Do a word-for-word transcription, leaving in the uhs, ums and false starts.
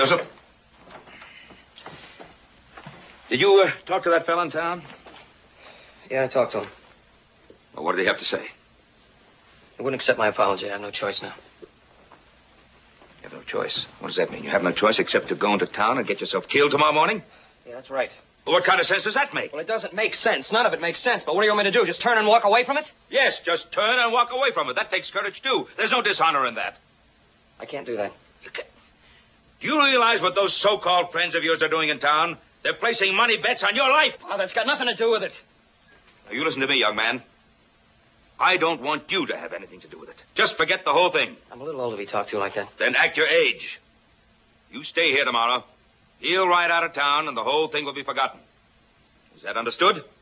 Joseph? Did you uh, talk to that fella in town? Yeah, I talked to him. Well, what did he have to say? He wouldn't accept my apology. I have no choice now. You have no choice. What does that mean? You have no choice except to go into town and get yourself killed tomorrow morning? Yeah, that's right. Well, what kind of sense does that make? Well, it doesn't make sense. None of it makes sense. But what do you want me to do? Just turn and walk away from it? Yes, just turn and walk away from it. That takes courage, too. There's no dishonor in that. I can't do that. You can't. Do you realize what those so-called friends of yours are doing in town? They're placing money bets on your life. Oh, that's got nothing to do with it. Now, you listen to me, young man. I don't want you to have anything to do with it. Just forget the whole thing. I'm a little old to be talked to like that. Then act your age. You stay here tomorrow. He'll ride out of town, and the whole thing will be forgotten. Is that understood?